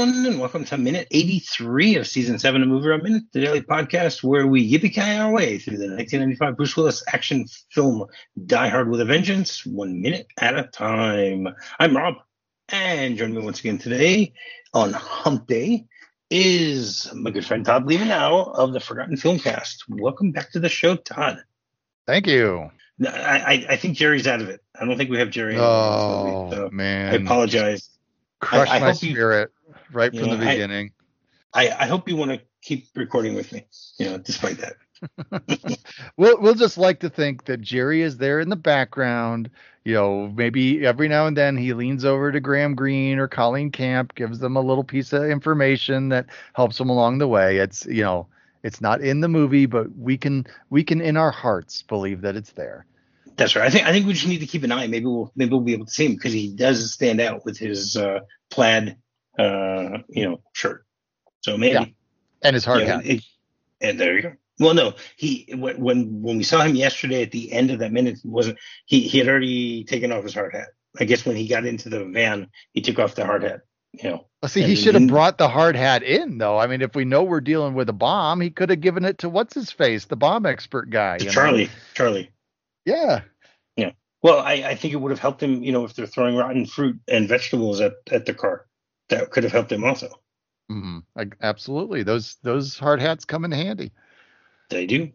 everyone, and welcome to minute 83 of season 7 of Movie Rob Minute, the daily podcast where we yippee-ki our way through the 1995 Bruce Willis action film Die Hard with a Vengeance, 1 minute at a time. I'm Rob, and joining me once again today on Hump Day is my good friend Todd Leavenow of the Forgotten Filmcast. Welcome back to the show, Todd. Thank you. I think Jerry's out of it. I don't think we have Jerry anymore. So man. I apologize. Crushed my spirit right from the beginning. I hope you want to keep recording with me, despite that. We'll just like to think that Jerry is there in the background. Maybe every now and then he leans over to Graham Greene or Colleen Camp, gives them a little piece of information that helps them along the way. It's not in the movie, but we can in our hearts believe that it's there. That's right. I think we just need to keep an eye. Maybe we'll be able to see him because he does stand out with his plaid, shirt. So maybe. Yeah. And his hard hat. And there you go. Well, no, when we saw him yesterday at the end of that minute, he had already taken off his hard hat. I guess when he got into the van, he took off the hard hat. Well, see, he should have brought the hard hat in, though. I mean, if we know we're dealing with a bomb, he could have given it to what's his face, the bomb expert guy. Charlie. Yeah. Yeah. Well, I think it would have helped him, if they're throwing rotten fruit and vegetables at the car. That could have helped him also. Mm-hmm. Absolutely. Those hard hats come in handy. They do.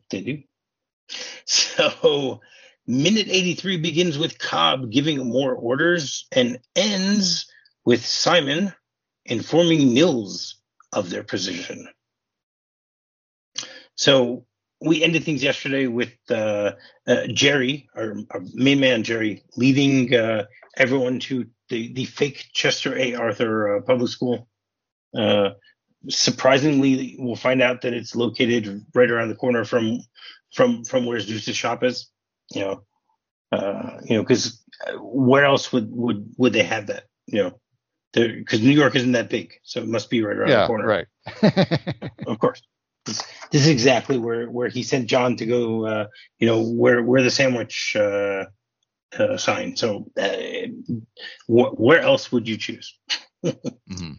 So, minute 83 begins with Cobb giving more orders and ends with Simon informing Mills of their position. So we ended things yesterday with Jerry, our main man Jerry, leading everyone to the fake Chester A. Arthur public school. Surprisingly, we'll find out that it's located right around the corner from where Zeus's shop is. Because where else would they have that? Because New York isn't that big, so it must be right around the corner. Right. Of course. This is exactly where he sent John to go, where the sandwich sign. So where else would you choose? Mm-hmm.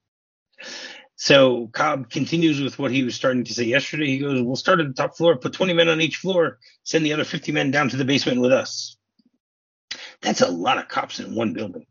So Cobb continues with what he was starting to say yesterday. He goes, we'll start at the top floor, put 20 men on each floor, send the other 50 men down to the basement with us. That's a lot of cops in one building.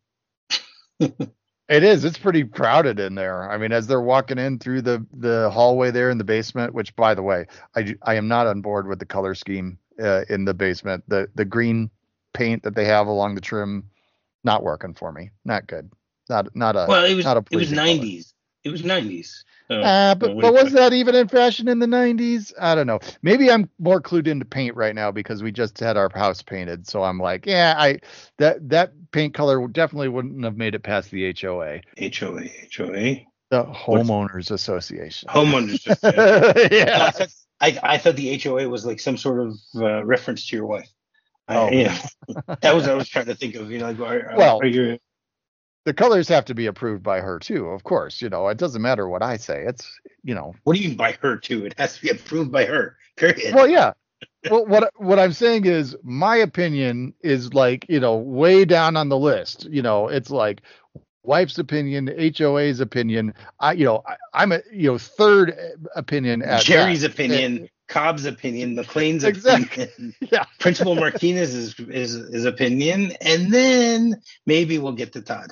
It is. It's pretty crowded in there. I mean, as they're walking in through the hallway there in the basement, which, by the way, I am not on board with the color scheme in the basement. The green paint that they have along the trim, not working for me. Not good. Not a. Well, it was 90s. Color. It was 90s. But was that even in fashion in the 90s? I don't know. Maybe I'm more clued into paint right now because we just had our house painted. So I'm like, that paint color definitely wouldn't have made it past the HOA. HOA. The Homeowners Association. Homeowners Association. Yeah. I thought the HOA was like some sort of reference to your wife. Oh. That was what I was trying to think of. Are you... The colors have to be approved by her too, of course. It doesn't matter what I say. It's, What do you mean by her too? It has to be approved by her. Period. Well, yeah. Well, what I'm saying is my opinion is like, way down on the list. It's like wife's opinion, HOA's opinion. I'm a third opinion at Jerry's that. opinion. Cobb's opinion, McLean's opinion, yeah. Principal Martinez's opinion, and then maybe we'll get to Todd.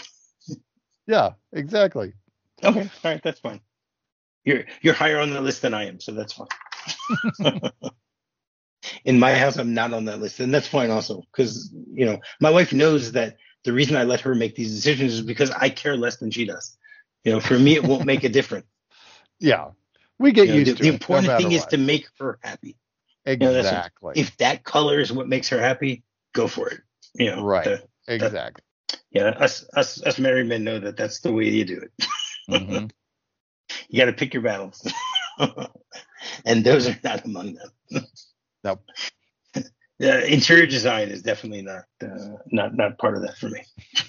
Yeah, exactly. Okay, all right, that's fine. You're higher on the list than I am, so that's fine. In my house, I'm not on that list, and that's fine also, because my wife knows that the reason I let her make these decisions is because I care less than she does. For me, it won't make a difference. Yeah. We get used to it. The important thing is to make her happy. Exactly. If that color is what makes her happy, go for it. Right. Exactly. Us married men know that that's the way you do it. Mm-hmm. You got to pick your battles, and those are not among them. Nope. Interior design is definitely not part of that for me.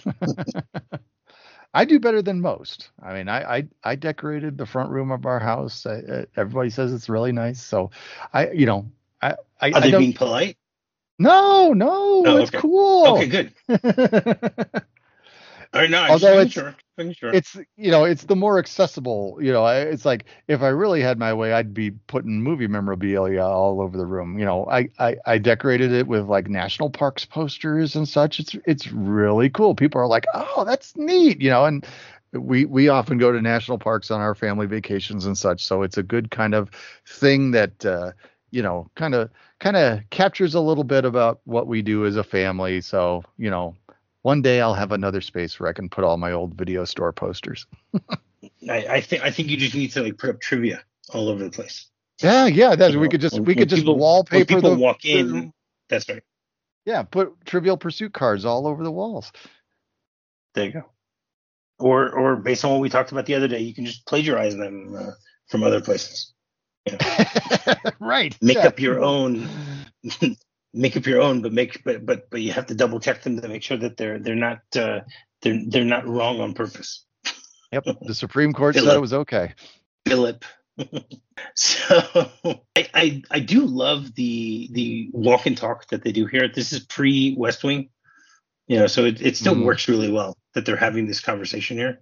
I do better than most. I mean, I decorated the front room of our house. Everybody says it's really nice. So Are they being polite? No, it's okay. cool. Okay, good. All right, no, I'm just Although making it's sure. Making sure. it's it's the more accessible. It's like if I really had my way, I'd be putting movie memorabilia all over the room. I decorated it with like national parks posters and such. It's really cool. People are like, oh, that's neat. And we often go to national parks on our family vacations and such. So it's a good kind of thing that kind of captures a little bit about what we do as a family. So one day I'll have another space where I can put all my old video store posters. I think you just need to like put up trivia all over the place. Yeah. We could When just people wallpaper walk in, that's right. Yeah, put Trivial Pursuit cards all over the walls. There you go. Or based on what we talked about the other day, you can just plagiarize them from other places. Right. Make up your own. Make up your own, but you have to double check them to make sure that they're not wrong on purpose. Yep. The Supreme Court said it was okay. Philip. So I do love the walk and talk that they do here. This is pre West Wing, so it still works really well that they're having this conversation here.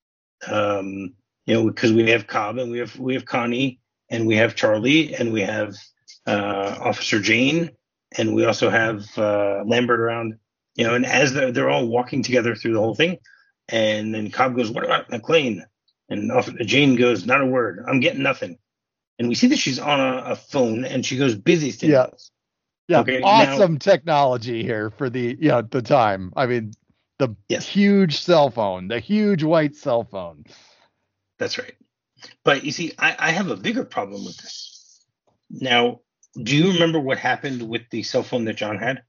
Because we have Cobb and we have Connie and we have Charlie and we have Officer Jane and we also have Lambert around, and as they're all walking together through the whole thing, and then Cobb goes, "What about McLean?" And Jane goes, "Not a word. I'm getting nothing." And we see that she's on a phone and she goes, "Busy still." Yeah. Yeah. Okay, awesome technology here for the time. I mean, the huge cell phone, the huge white cell phone. That's right. But you see, I have a bigger problem with this. Now, do you remember what happened with the cell phone that John had?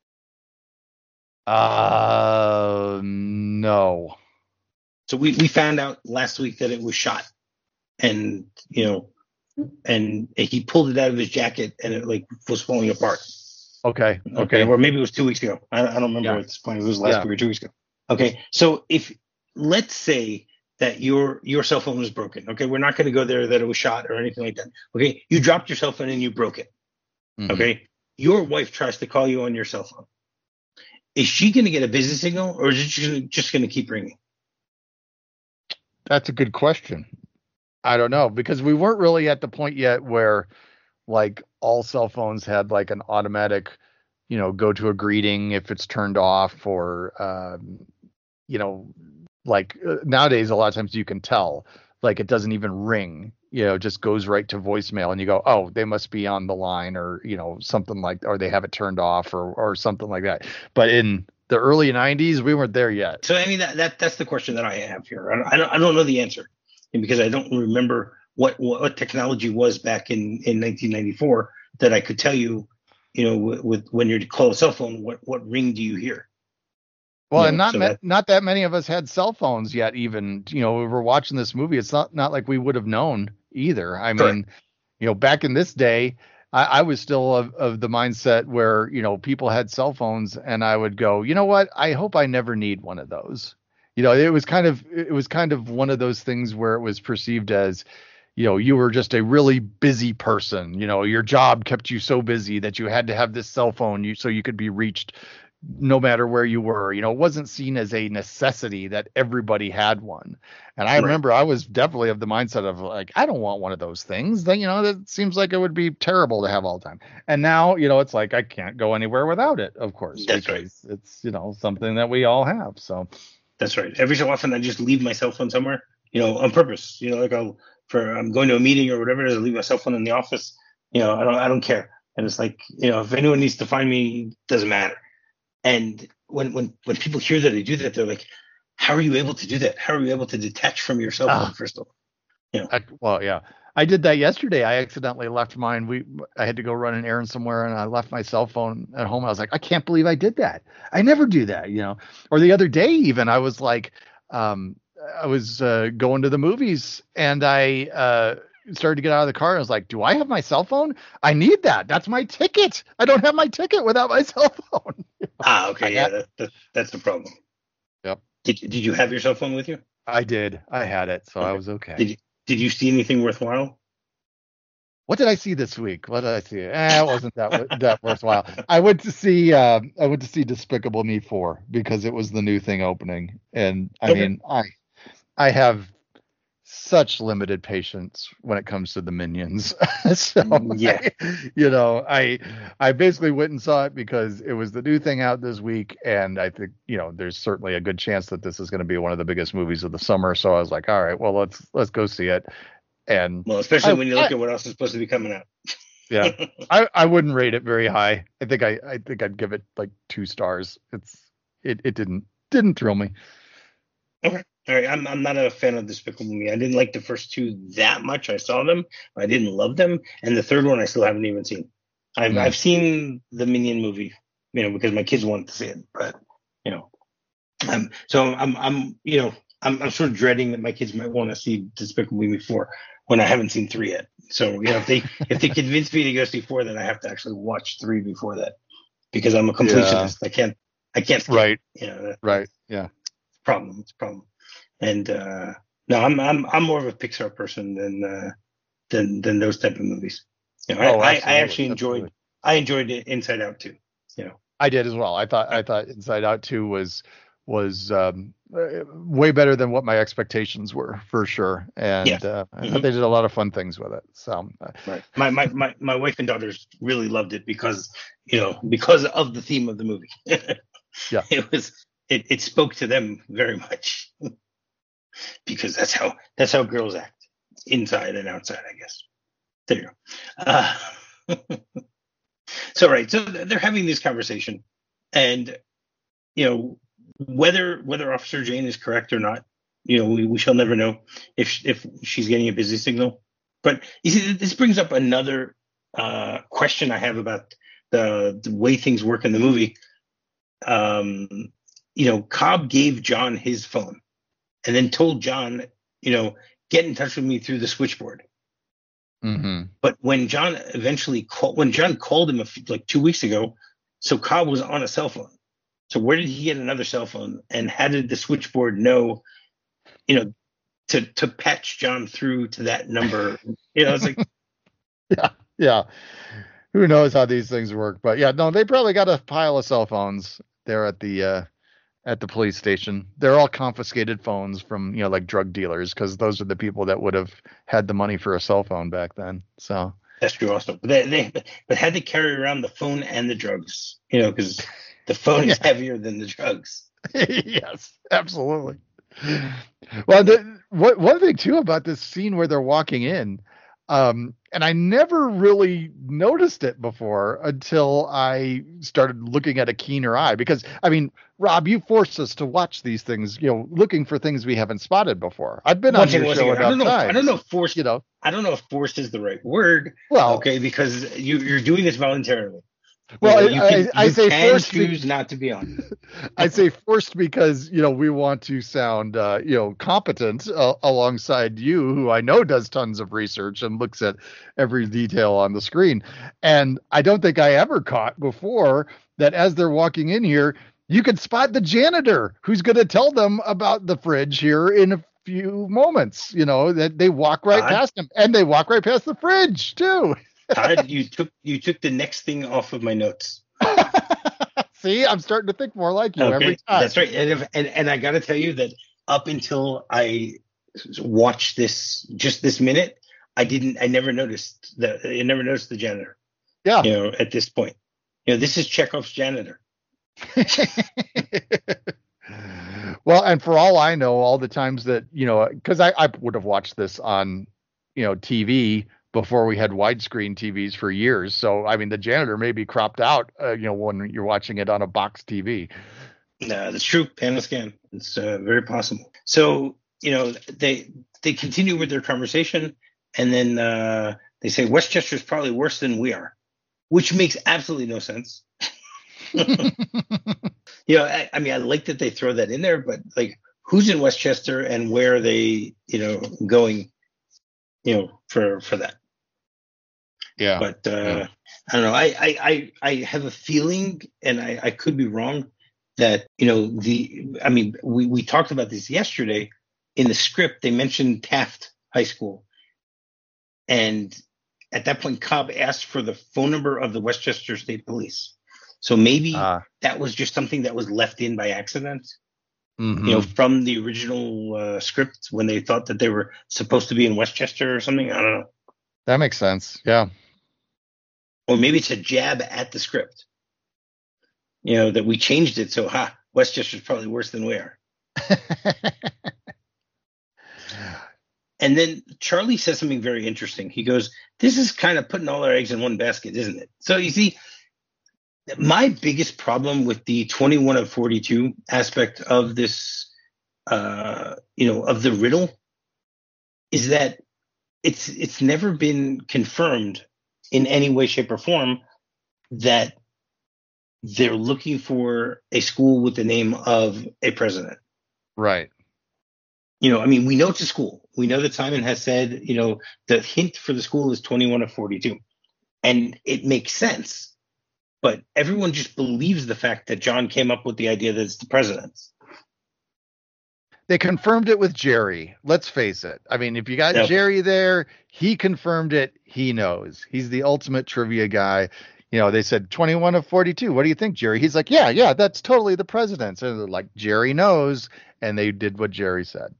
No. So we found out last week that it was shot, and and he pulled it out of his jacket, and it like was falling apart. Okay. Or maybe it was 2 weeks ago. I don't remember at this point. It was last week or 2 weeks ago. Okay, so if let's say that your cell phone was broken. Okay, we're not going to go there that it was shot or anything like that. Okay, you dropped your cell phone and you broke it. Mm-hmm. Okay, your wife tries to call you on your cell phone. Is she going to get a busy signal, or is it just going to keep ringing? That's a good question. I don't know, because we weren't really at the point yet where like all cell phones had like an automatic, go to a greeting if it's turned off, or like nowadays a lot of times you can tell, like it doesn't even ring, it just goes right to voicemail and you go, oh, they must be on the line, or something like, or they have it turned off or something like that. But in the early 90s we weren't there yet. So I mean that's the question that I have here. I don't know the answer, because I don't remember what technology was back in 1994 that I could tell you, with when you call a cell phone, what ring do you hear? Well, and not that many of us had cell phones yet. Even we were watching this movie. It's not like we would have known either. I mean, back in this day, I was still of the mindset where people had cell phones, and I would go, you know what? I hope I never need one of those. It was kind of one of those things where it was perceived as, you were just a really busy person. Your job kept you so busy that you had to have this cell phone so you could be reached no matter where you were. It wasn't seen as a necessity that everybody had one. And I remember I was definitely of the mindset of like, I don't want one of those things. That seems like it would be terrible to have all the time. And now, it's like I can't go anywhere without it, of course. That's right. It's, something that we all have. So that's right. Every so often I just leave my cell phone somewhere, on purpose. Like I'm going to a meeting or whatever, I leave my cell phone in the office. I don't care. And it's like, if anyone needs to find me, it doesn't matter. And when people hear that I do that, they're like, how are you able to do that? How are you able to detach from your cell phone, first of all? I did that yesterday. I accidentally left mine. I had to go run an errand somewhere, and I left my cell phone at home. I was like, I can't believe I did that. I never do that, Or the other day, even, I was like, I was going to the movies, and I started to get out of the car, and I was like, do I have my cell phone? I need that. That's my ticket. I don't have my ticket without my cell phone. Okay. That's the problem. Yep. Did you have your cell phone with you? I did. I had it, so okay. I was okay. Did you see anything worthwhile? What did I see this week? What did I see? It wasn't that worthwhile. I went to see Despicable Me 4 because it was the new thing opening, and I Okay. mean, I have such limited patience when it comes to the Minions. So Yeah. I basically went and saw it because it was the new thing out this week, and I think there's certainly a good chance that this is going to be one of the biggest movies of the summer. So I was like, all right, well let's go see it. And Well, especially when you look at what else is supposed to be coming out. yeah, I wouldn't rate it very high. I think I'd give it like 2 stars. It didn't thrill me. Okay. All right. I'm not a fan of Despicable Me. I didn't like the first two that much. I saw them. I didn't love them. And the third one I still haven't even seen. I've seen the Minion movie, because my kids wanted to see it. But, so I'm sort of dreading that my kids might want to see Despicable Me 4 when I haven't seen 3 yet. So, if they convince me to go see 4, then I have to actually watch 3 before that because I'm a completionist. Yeah. I can't skip. Right. Right. Yeah. It's a problem. And no, I'm more of a Pixar person than those type of movies. I actually enjoyed it Inside Out too. I did as well. I thought Inside Out 2 was way better than what my expectations were, for sure. And I thought they did a lot of fun things with it. So right. My wife and daughters really loved it because of the theme of the movie. Yeah. It spoke to them very much because that's how girls act, inside and outside, I guess. There you go. So they're having this conversation, and whether Officer Jane is correct or not, we shall never know if she's getting a busy signal. But you see, this brings up another question I have about the way things work in the movie. Cobb gave John his phone and then told John, get in touch with me through the switchboard. Mm-hmm. But when John called him like 2 weeks ago, so Cobb was on a cell phone. So where did he get another cell phone? And how did the switchboard know, to patch John through to that number? It's like, yeah. Who knows how these things work? But yeah, no, they probably got a pile of cell phones there at the police station. They're all confiscated phones from like drug dealers, because those are the people that would have had the money for a cell phone back then. So that's true also. But had they carry around the phone and the drugs, because the phone is heavier than the drugs. Yes, absolutely. Well, one thing too about this scene where they're walking in, and I never really noticed it before until I started looking at a keener eye, because I mean, Rob, you forced us to watch these things, looking for things we haven't spotted before. I've been on your show enough times. I don't know if forced, I don't know if forced is the right word. Well, okay, because you're doing this voluntarily. Well, I say forced. Choose not to be on. I say forced because we want to sound competent alongside you, who I know does tons of research and looks at every detail on the screen. And I don't think I ever caught before that as they're walking in here, you could spot the janitor who's going to tell them about the fridge here in a few moments. That they walk right past him, and they walk right past the fridge too. Todd, you took the next thing off of my notes. See, I'm starting to think more like you every time. That's right. And I got to tell you that up until I watched this minute, I never noticed the janitor. Yeah. At this point, this is Chekhov's janitor. Well, and for all I know, all the times that, because I would have watched this on, TV before we had widescreen TVs for years. So, I mean, the janitor may be cropped out, when you're watching it on a box TV. No, that's true. Panel scan. It's very possible. So, they continue with their conversation, and then they say Westchester's probably worse than we are, which makes absolutely no sense. I mean, I like that they throw that in there, but like, who's in Westchester and where are they, going, for that? Yeah. But I don't know. I have a feeling, and I could be wrong, that we talked about this yesterday. In the script, they mentioned Taft High School, and at that point, Cobb asked for the phone number of the Westchester State Police. So maybe that was just something that was left in by accident, from the original script when they thought that they were supposed to be in Westchester or something. I don't know. That makes sense. Yeah. Or maybe it's a jab at the script. That we changed it. So, Westchester's probably worse than we are. And then Charlie says something very interesting. He goes, this is kind of putting all our eggs in one basket, isn't it? So you see, my biggest problem with the 21 of 42 aspect of this, of the riddle, is that it's never been confirmed in any way, shape, or form that they're looking for a school with the name of a president. Right. We know it's a school. We know that Simon has said, the hint for the school is 21 of 42. And it makes sense. But everyone just believes the fact that John came up with the idea that it's the president's. They confirmed it with Jerry. Let's face it. I mean, if you got Jerry there, he confirmed it. He knows. He's the ultimate trivia guy. They said 21 of 42. What do you think, Jerry? He's like, yeah, that's totally the president's. And they're like, Jerry knows. And they did what Jerry said.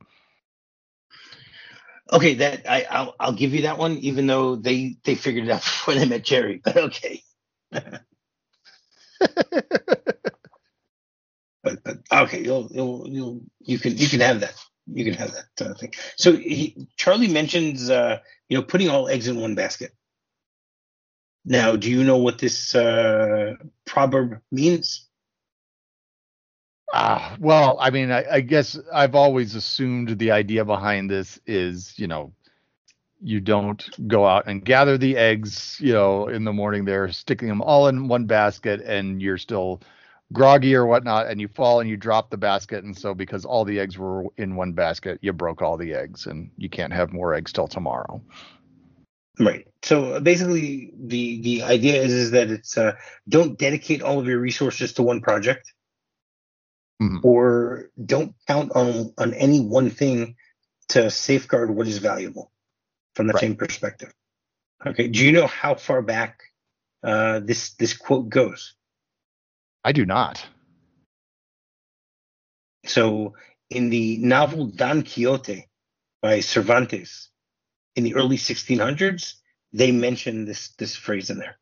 Okay, that I'll give you that one, even though they figured it out before they met Jerry. But okay. but okay, you can have that. You can have that thing. So Charlie mentions putting all eggs in one basket. Now, do you know what this proverb means? Well, I mean, I guess I've always assumed the idea behind this is, you don't go out and gather the eggs, in the morning there, sticking them all in one basket and you're still groggy or whatnot, and you fall and you drop the basket. And so because all the eggs were in one basket, you broke all the eggs and you can't have more eggs till tomorrow. Right. So basically the idea is that it's don't dedicate all of your resources to one project. Or don't count on any one thing to safeguard what is valuable from the same perspective. Okay. Do you know how far back this quote goes? I do not. So in the novel Don Quixote by Cervantes in the early 1600s, they mention this phrase in there.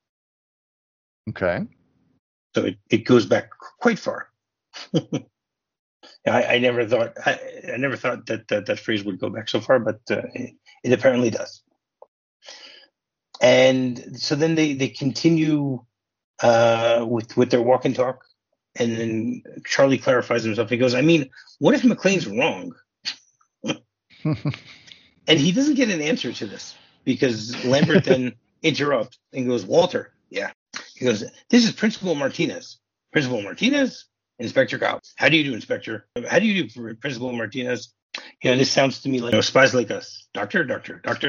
Okay. So it goes back quite far. I never thought that phrase would go back so far, but it apparently does. And so then they continue with their walk and talk, and then Charlie clarifies himself. He goes, what if McLean's wrong? And he doesn't get an answer to this because Lambert then interrupts and goes, Walter, yeah. He goes, this is Principal Martinez. Principal Martinez? Inspector Cobb. How do you do, Inspector? How do you do, Principal Martinez? This sounds to me like spies like us. Doctor. Yep,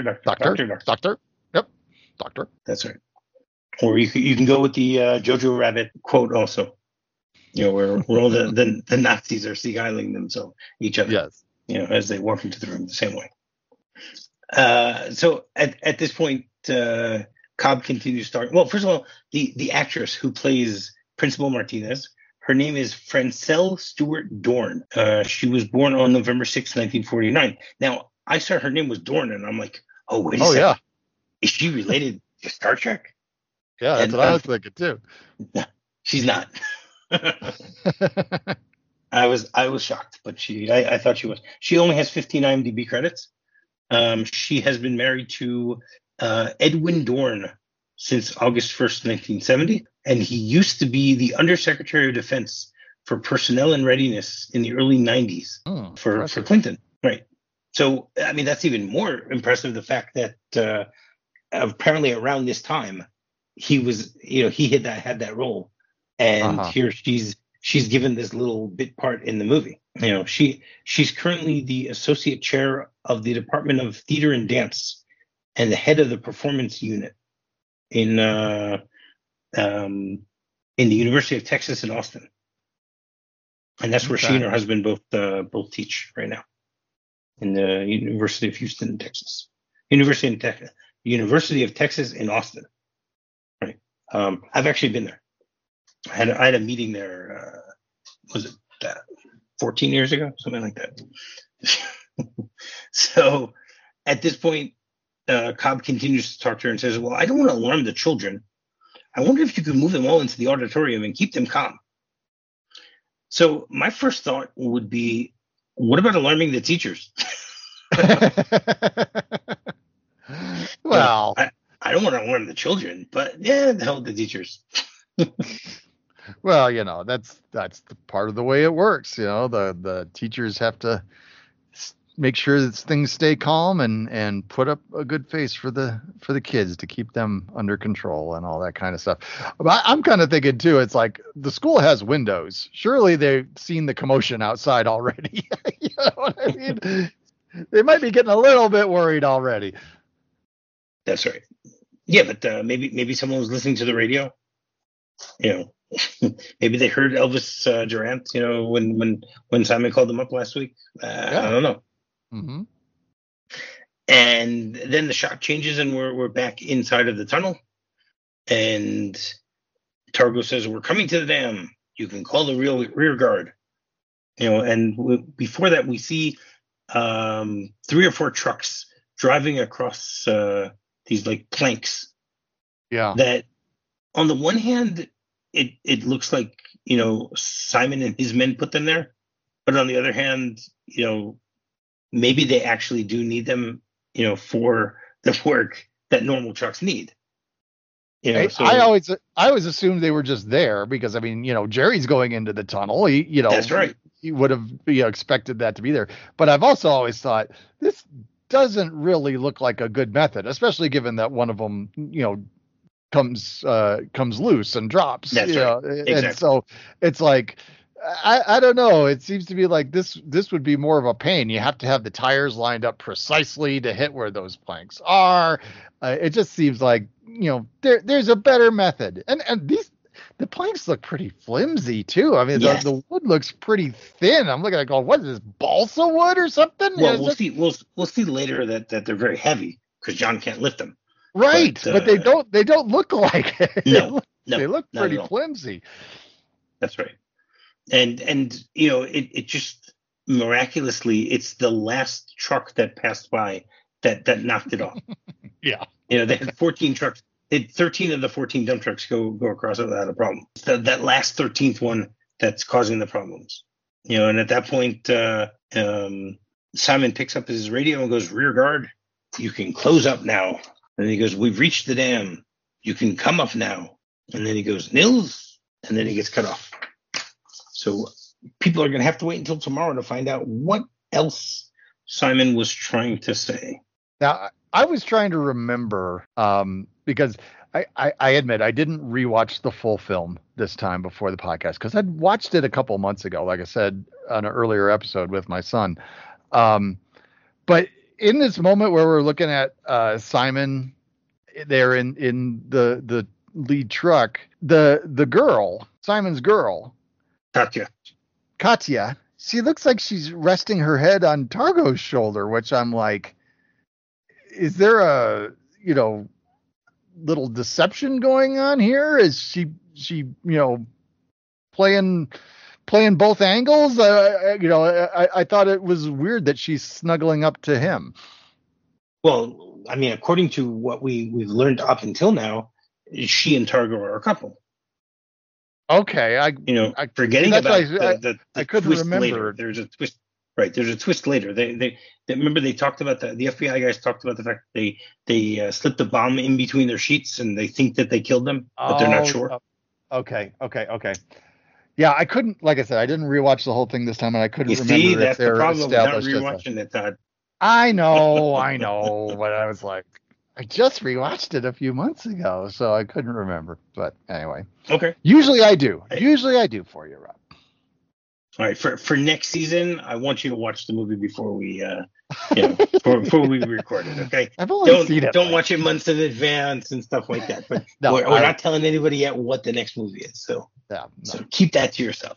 doctor. That's right. Or you can go with the Jojo Rabbit quote also. Where all the Nazis are sea-isling themselves, each other. Yes. As they walk into the room the same way. So at this point, Cobb continues starting. Well, first of all, the actress who plays Principal Martinez, her name is Francelle Stewart Dorn. She was born on November 6, 1949. Now, I saw her name was Dorn, and I'm like, wait a second. Yeah. Is she related to Star Trek? Yeah, that's what I was thinking, too. No, she's not. I was shocked, but I thought she was. She only has 15 IMDb credits. She has been married to Edwin Dorn since August 1st, 1970, and he used to be the Undersecretary of Defense for Personnel and Readiness in the early 90s for Clinton. Right. So, that's even more impressive, the fact that apparently around this time he was, he had that role, and here she's given this little bit part in the movie. She's currently the associate chair of the Department of Theater and Dance and the head of the performance unit in the University of Texas in Austin, and that's where she and her husband both teach right now in the University of Houston, Texas. University in University of Texas in Austin. Right. I've actually been there. I had a meeting there. Was it 14 years ago? Something like that. So at this point, Cobb continues to talk to her and says, well, I don't want to alarm the children. I wonder if you could move them all into the auditorium and keep them calm. So my first thought would be, what about alarming the teachers? Well, I don't want to alarm the children, but yeah, the hell with the teachers. well, that's the part of the way it works. The teachers have to make sure that things stay calm and put up a good face for the kids to keep them under control and all that kind of stuff. But I'm kind of thinking too, it's like the school has windows. Surely they've seen the commotion outside already. You know what I mean? They might be getting a little bit worried already. That's right. Yeah, but maybe someone was listening to the radio. Maybe they heard Elvis Duran. When Simon called them up last week. I don't know. Mm-hmm. And then the shot changes, and we're back inside of the tunnel. And Targo says, "We're coming to the dam. You can call the rear guard." Before that, we see 3 or 4 trucks driving across these like planks. Yeah. That on the one hand, it looks like Simon and his men put them there, but on the other hand, maybe they actually do need them, for the work that normal trucks need. I always assumed they were just there because Jerry's going into the tunnel. That's right. He would have expected that to be there. But I've also always thought this doesn't really look like a good method, especially given that one of them, comes loose and drops. That's right. Exactly. And so it's like, I don't know. It seems to be like this would be more of a pain. You have to have the tires lined up precisely to hit where those planks are. It just seems like, there's a better method. And the planks look pretty flimsy too. I mean, yes. The wood looks pretty thin. I'm looking at it going, what is this, balsa wood or something? Well, we'll see. We'll see later that they're very heavy because John can't lift them. Right, but they don't look like it. No, they look pretty flimsy. That's right. And it just miraculously, it's the last truck that passed by that knocked it off. Yeah. They had 14 trucks. They had 13 of the 14 dump trucks go across it without a problem. That last 13th one that's causing the problems. And at that point, Simon picks up his radio and goes, "Rear guard, you can close up now." And he goes, "We've reached the dam. You can come up now." And then he goes, "Nils," and then he gets cut off. So people are going to have to wait until tomorrow to find out what else Simon was trying to say. Now, I was trying to remember because I admit I didn't rewatch the full film this time before the podcast because I'd watched it a couple months ago, like I said on an earlier episode with my son. But in this moment where we're looking at Simon there in the lead truck, the girl, Simon's girl, Katya, she looks like she's resting her head on Targo's shoulder, which I'm like, is there a little deception going on here? Is she playing both angles? I thought it was weird that she's snuggling up to him. Well, I mean, according to what we've learned up until now, she and Targo are a couple. Okay, forgetting about the I couldn't twist remember. Later. There's a twist. Right, there's a twist later. They remember they talked about the FBI guys talked about the fact that they slipped a bomb in between their sheets and they think that they killed them, but they're not sure. Okay. Yeah, I couldn't. Like I said, I didn't rewatch the whole thing this time, and I couldn't remember. See, that's the problem with not established rewatching it, Todd. I know, but I was like, I just rewatched it a few months ago, so I couldn't remember. But anyway, okay. Usually I do for you, Rob. All right, for next season, I want you to watch the movie before we, before we record it. Okay, I've only seen it. Don't watch it months in advance and stuff like that. But no, we're not telling anybody yet what the next movie is. So, so keep that to yourself.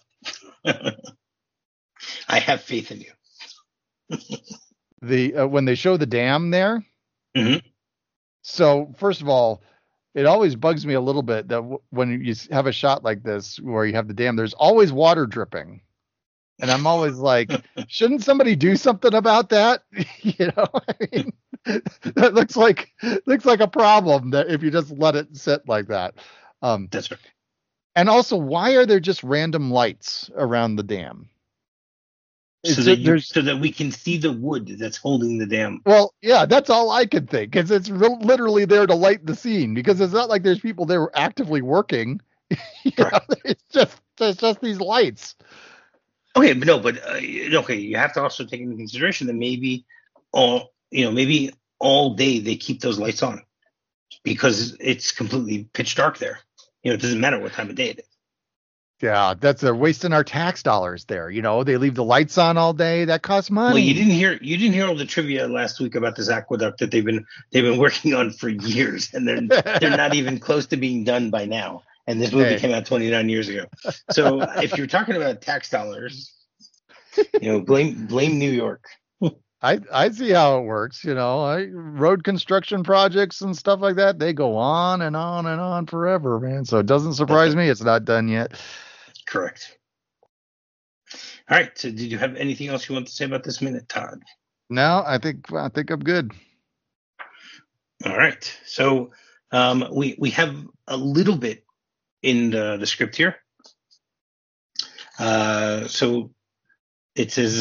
I have faith in you. When they show the dam there, mm-hmm. So first of all, it always bugs me a little bit that when you have a shot like this where you have the dam, there's always water dripping. And I'm always like, shouldn't somebody do something about that? I mean, that looks like a problem that if you just let it sit like that. That's right. And also, why are there just random lights around the dam? So that we can see the wood that's holding the dam. Well, yeah, that's all I could think, because it's literally there to light the scene, because it's not like there's people there actively working. It's just these lights. Okay, okay, you have to also take into consideration that maybe all day they keep those lights on because it's completely pitch dark there. It doesn't matter what time of day it is. Yeah, they're wasting our tax dollars there. They leave the lights on all day. That costs money. Well, you didn't hear all the trivia last week about this aqueduct that they've been working on for years, and they're not even close to being done by now. And this movie came out 29 years ago. So if you're talking about tax dollars, blame New York. I see how it works. Road construction projects and stuff like that, they go on and on and on forever, man. So it doesn't surprise me it's not done yet. Correct. All right. So did you have anything else you want to say about this minute, Todd? No, I think I'm good. All right. So we have a little bit in the script here. So it says,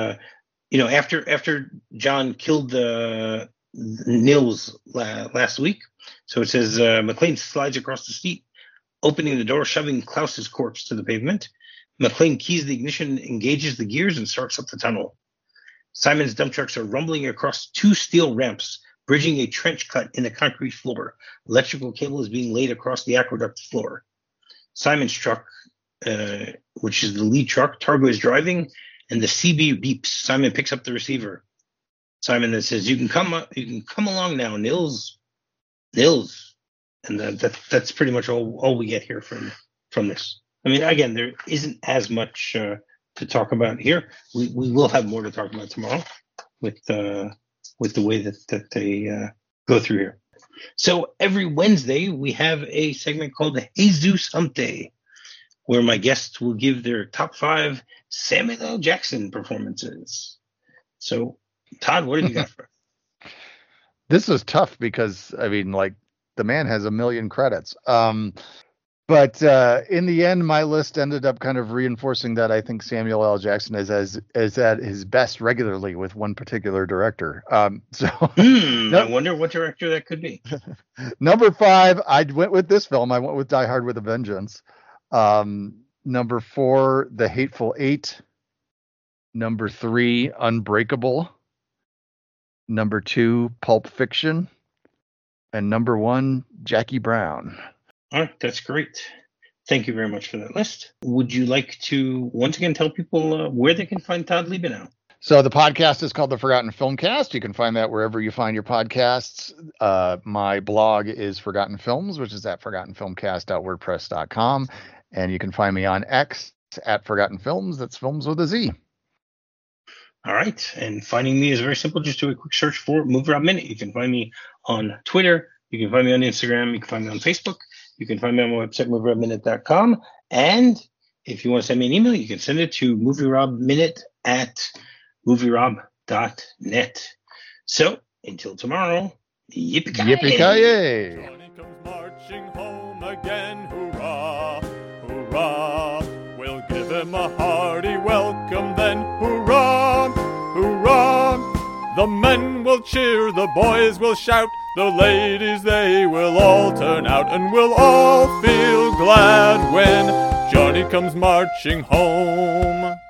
after John killed the Nils last week, so it says McClane slides across the seat, opening the door, shoving Klaus's corpse to the pavement. McClane keys the ignition, engages the gears, and starts up the tunnel. Simon's dump trucks are rumbling across two steel ramps, bridging a trench cut in the concrete floor. Electrical cable is being laid across the aqueduct floor. Simon's truck, which is the lead truck, Targo is driving, and the CB beeps. Simon picks up the receiver. Simon then says, "You can come along now, Nils." And that's pretty much all we get here from this. I mean, again, there isn't as much to talk about here. We will have more to talk about tomorrow with the way that they go through here. So every Wednesday we have a segment called the Jesus Hump Day, where my guests will give their top 5 Samuel L. Jackson performances. So, Todd, what have you got for us? This is tough because, I mean, like, the man has 1 million credits. But in the end, my list ended up kind of reinforcing that I think Samuel L. Jackson is at his best regularly with one particular director. I wonder what director that could be. Number 5, I went with this film. I went with Die Hard with a Vengeance. Number 4, The Hateful Eight. Number 3, Unbreakable. Number 2, Pulp Fiction. And number 1, Jackie Brown. All right, that's great. Thank you very much for that list. Would you like to once again tell people where they can find Todd Liebenow? So the podcast is called The Forgotten Filmcast. You can find that wherever you find your podcasts. My blog is Forgotten Films, which is at forgottenfilmcast.wordpress.com. And you can find me on X at Forgotten Films. That's films with a Z. All right. And finding me is very simple. Just do a quick search for Movie Rob Minute. You can find me on Twitter. You can find me on Instagram. You can find me on Facebook. You can find me on my website, movierobminute.com. And if you want to send me an email, you can send it to movierobminute@movierob.net. So until tomorrow, yippee-ki-yay. Yippee-ki-yay. Johnny comes marching home again, hurrah, hurrah. We'll give him a hearty welcome then, hurrah, hurrah. The men will cheer, the boys will shout, the ladies, they will all turn out, and we'll all feel glad when Johnny comes marching home.